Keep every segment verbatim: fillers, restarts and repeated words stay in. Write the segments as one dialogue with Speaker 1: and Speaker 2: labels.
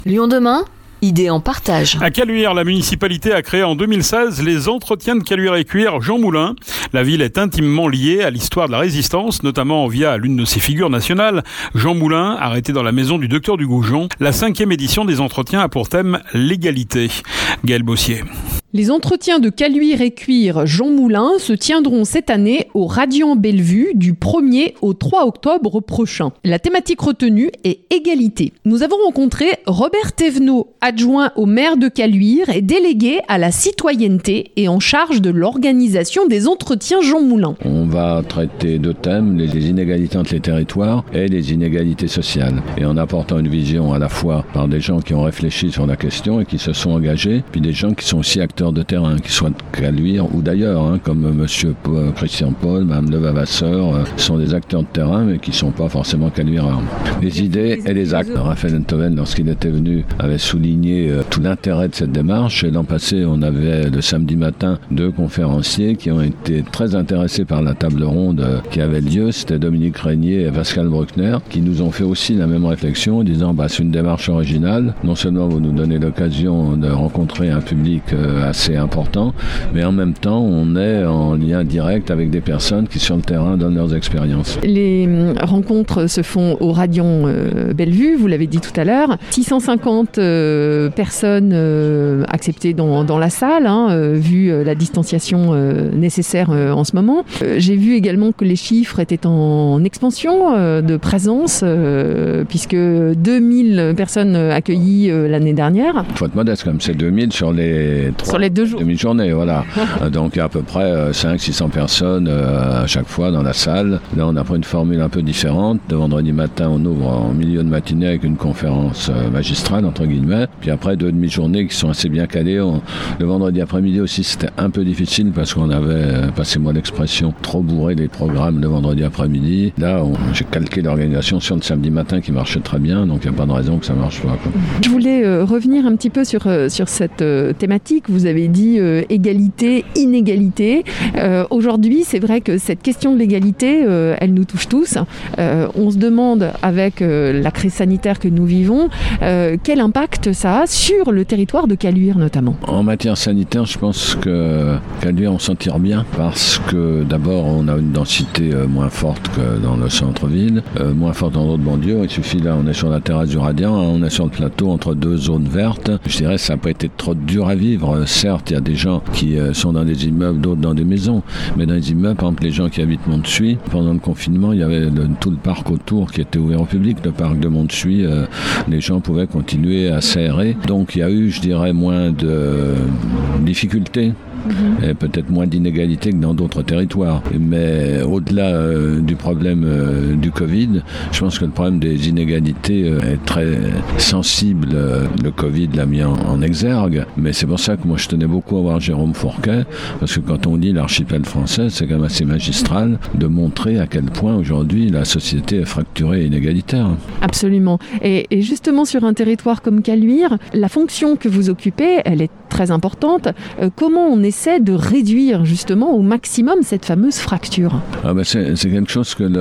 Speaker 1: Lyon demain, idée en partage.
Speaker 2: À Caluire, la municipalité a créé en deux mille seize les entretiens de Caluire et Cuire Jean Moulin. La ville est intimement liée à l'histoire de la résistance, notamment via l'une de ses figures nationales, Jean Moulin, arrêté dans la maison du docteur du Goujon. La cinquième édition des entretiens a pour thème l'égalité. Gaël Bossier.
Speaker 3: Les entretiens de Caluire et Cuire Jean Moulin se tiendront cette année au Radiant Bellevue du premier au trois octobre prochain. La thématique retenue est égalité. Nous avons rencontré Robert Thévenot, adjoint au maire de Caluire et délégué à la citoyenneté et en charge de l'organisation des entretiens Jean Moulin.
Speaker 4: On va traiter deux thèmes, les inégalités entre les territoires et les inégalités sociales. Et en apportant une vision à la fois par des gens qui ont réfléchi sur la question et qui se sont engagés, puis des gens qui sont aussi acteurs de terrain, qu'ils soient de Caluire ou d'ailleurs, hein, comme monsieur Paul, Christian Paul, mme Levavasseur, euh, sont des acteurs de terrain, mais qui ne sont pas forcément caluireurs. Les idées et les actes. Raphaël Enthoven, lorsqu'il était venu, avait souligné euh, tout l'intérêt de cette démarche. Et l'an passé, on avait le samedi matin deux conférenciers qui ont été très intéressés par la table ronde euh, qui avait lieu. C'était Dominique Régnier et Pascal Bruckner, qui nous ont fait aussi la même réflexion en disant bah, c'est une démarche originale. Non seulement vous nous donnez l'occasion de rencontrer un public euh, assez important, mais en même temps, on est en lien direct avec des personnes qui, sur le terrain, donnent leurs expériences.
Speaker 3: Les rencontres se font au Radiant euh, Bellevue, vous l'avez dit tout à l'heure. six cent cinquante euh, personnes euh, acceptées dans, dans la salle, hein, euh, vu euh, la distanciation euh, nécessaire euh, en ce moment. Euh, j'ai vu également que les chiffres étaient en expansion euh, de présence, euh, puisque deux mille personnes accueillies euh, l'année dernière.
Speaker 4: Il faut être modeste, comme c'est deux mille sur les trois.
Speaker 3: Sur les deux jours.
Speaker 4: Demi-journée, voilà. Donc, il y a à peu près cinq cents à six cents personnes euh, à chaque fois dans la salle. Là, on a pris une formule un peu différente. Le vendredi matin, on ouvre en milieu de matinée avec une conférence euh, magistrale, entre guillemets. Puis après, deux demi-journées qui sont assez bien calées. On... Le vendredi après-midi aussi, c'était un peu difficile parce qu'on avait, euh, passez-moi l'expression, trop bourré les programmes le vendredi après-midi. Là, on... j'ai calqué l'organisation sur le samedi matin qui marchait très bien. Donc, il n'y a pas de raison que ça ne marche pas, quoi.
Speaker 3: Je voulais euh, revenir un petit peu sur, euh, sur cette euh, thématique. Vous avez dit euh, égalité, inégalité. Euh, aujourd'hui, c'est vrai que cette question de l'égalité, euh, elle nous touche tous. Euh, on se demande, avec euh, la crise sanitaire que nous vivons, euh, quel impact ça a sur le territoire de Caluire notamment.
Speaker 4: En matière sanitaire, je pense que Caluire, on s'en tire bien parce que d'abord, on a une densité euh, moins forte que dans le centre-ville, euh, moins forte dans d'autres banlieues. Il suffit, là, on est sur la terrasse du Radiant, hein, on est sur le plateau entre deux zones vertes. Je dirais que ça n'a pas été trop dur à vivre. Certes, il y a des gens qui euh, sont dans des immeubles, d'autres dans des maisons. Mais dans les immeubles, par exemple, les gens qui habitent Montsuy, pendant le confinement, il y avait le, tout le parc autour qui était ouvert au public. Le parc de Montsuy, euh, les gens pouvaient continuer à s'aérer. Donc il y a eu, je dirais, moins de euh, difficultés. Mmh. Et peut-être moins d'inégalités que dans d'autres territoires. Mais au-delà euh, du problème euh, du Covid, je pense que le problème des inégalités euh, est très sensible. Euh, le Covid l'a mis en, en exergue. Mais c'est pour ça que moi je tenais beaucoup à voir Jérôme Fourquet, parce que quand on dit l'archipel français, c'est quand même assez magistral de montrer à quel point aujourd'hui la société est fracturée et inégalitaire.
Speaker 3: Absolument. Et, et justement sur un territoire comme Caluire, la fonction que vous occupez, elle est très importante. Euh, comment on essaie de réduire justement au maximum cette fameuse fracture?
Speaker 4: Ah ben c'est, c'est quelque chose que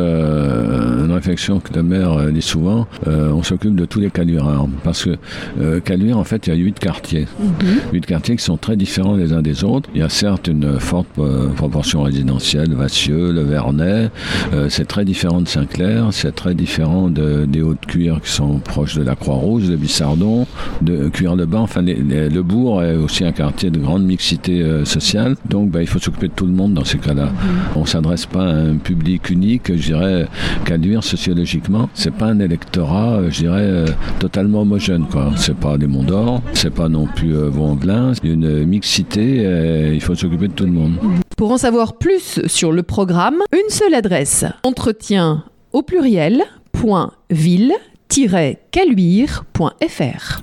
Speaker 4: le, une réflexion que le maire dit souvent. Euh, on s'occupe de tous les Caluireurs parce que euh, Caluire, en fait, il y a huit quartiers. Mm-hmm. Huit quartiers qui sont très différents les uns des autres. Il y a certes une forte euh, proportion résidentielle, Vassieux, le Vernet. Euh, c'est très différent de Saint-Clair. C'est très différent de, des Hauts-de-Cuire qui sont proches de la Croix-Rouge, de Bissardon, de Cuire-le-Bain. Enfin, les, les, le bourg est aussi un quartier de grande mixité euh, sociale. Donc, bah, il faut s'occuper de tout le monde dans ces cas-là. Mmh. On ne s'adresse pas à un public unique, je dirais, Caluire, sociologiquement. C'est pas un électorat, je dirais, euh, totalement homogène, quoi. C'est pas les Monts d'Or, c'est pas non plus euh, Vaux-en-Velin. Il y a une mixité et il faut s'occuper de tout le monde.
Speaker 3: Pour en savoir plus sur le programme, une seule adresse. Entretien au pluriel, point ville, tiret caluire point f r.